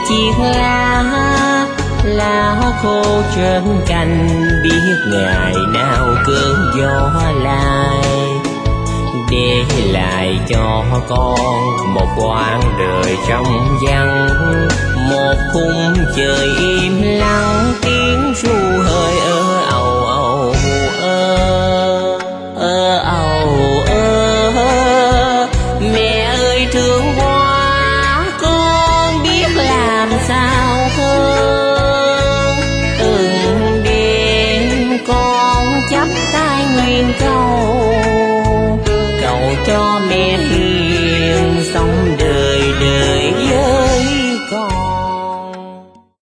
chiếc lá khô trên cành, biết ngày nào cơn gió lại, để lại cho con một quãng đời trong vắng, một khung trời im lặng, tiếng ru hơi ơ